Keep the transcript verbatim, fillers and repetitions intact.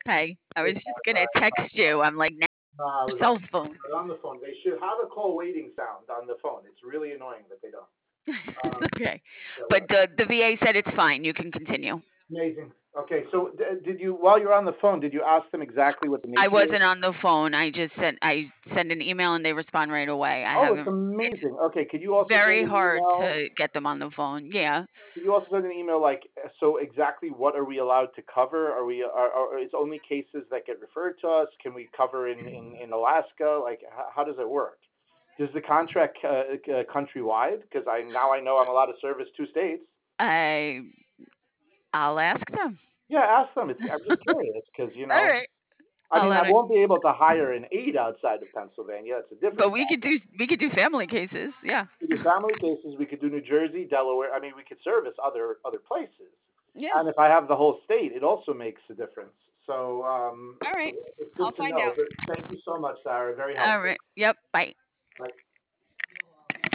Okay. I was It's just not gonna that. text you. I'm like, now No, I your was on, cell phone. I was on the phone. They should have a call waiting sound on the phone. It's really annoying that they don't. Um, Okay. so But the the V A said it's fine. You can continue. amazing. Okay, so d- did you, while you're on the phone, did you ask them exactly what the I nature is? wasn't on the phone. I just sent I send an email and they respond right away. I Oh, it's haven't it's amazing. Okay, could you also send very an hard email? to get them on the phone. Yeah. Could you also send an email like, uh, so exactly what are we allowed to cover? Are we, are, are it's only cases that get referred to us? Can we cover in, in, in Alaska? Like, how, how does it work? Does the contract uh, uh, countrywide? Because I now I know I'm allowed to service two states. I I'll ask them. Yeah, ask them. It's, I'm just curious because you All know, right. I I'll mean, I let her. won't be able to hire an aide outside of Pennsylvania. It's a But different we could problem. do we could do family cases. Yeah. We could do family cases. We could do New Jersey, Delaware. I mean, we could service other other places. Yeah. And if I have the whole state, it also makes a difference. So, um, All so right. it's I'll good to find know. out. But thank you so much, Sarah. Very All helpful. right. Yep. Bye. Bye.